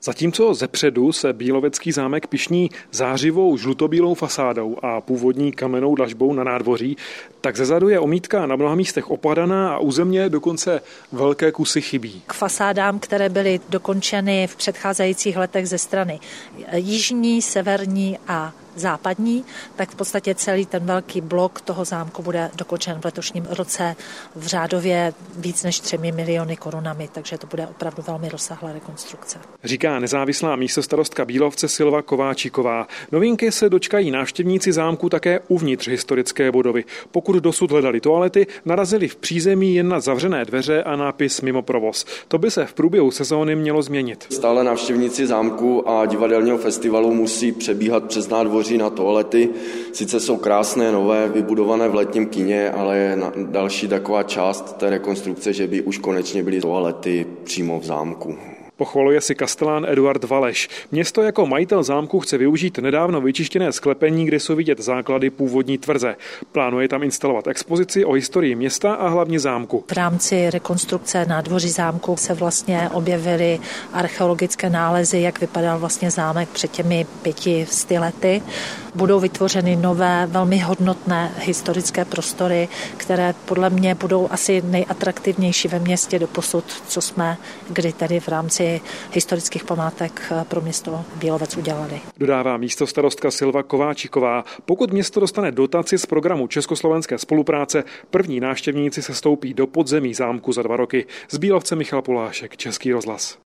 Zatímco zepředu se Bílovecký zámek pyšní zářivou žlutobílou fasádou a původní kamennou dlažbou na nádvoří, tak zezadu je omítka na mnoha místech opadaná a u země dokonce velké kusy chybí. K fasádám, které byly dokončeny v předcházejících letech ze strany jižní, severní a západní, tak v podstatě celý ten velký blok toho zámku bude dokončen v letošním roce v řádově víc než 3 miliony korunami, takže to bude opravdu velmi rozsáhlá rekonstrukce. Říká nezávislá místostarostka Bílovce Silva Kováčiková. Novinky se dočkají návštěvníci zámku také uvnitř historické budovy. Pokud dosud hledali toalety, narazili v přízemí jen na zavřené dveře a nápis mimo provoz. To by se v průběhu sezóny mělo změnit. Stále návštěvníci zámku a divadelního festivalu musí přebíhat přes nádvoří na toalety. Sice jsou krásné, nové, vybudované v letním kině, ale je další taková část té rekonstrukce, že by už konečně byly toalety přímo v zámku. Pochvaluje si kastelán Eduard Valeš. Město jako majitel zámku chce využít nedávno vyčištěné sklepení, kde jsou vidět základy původní tvrze. Plánuje tam instalovat expozici o historii města a hlavně zámku. V rámci rekonstrukce nádvoří zámku se vlastně objevily archeologické nálezy, jak vypadal vlastně zámek před těmi 500 lety. Budou vytvořeny nové, velmi hodnotné historické prostory, které podle mě budou asi nejatraktivnější ve městě doposud, co jsme kdy tedy v rámci historických památek pro město Bílovec udělali. Dodává místostarostka Silva Kováčiková. Pokud město dostane dotaci z programu československé spolupráce, první návštěvníci se stoupí do podzemí zámku za 2 roky. Z Bílovce Michal Polášek, Český rozhlas.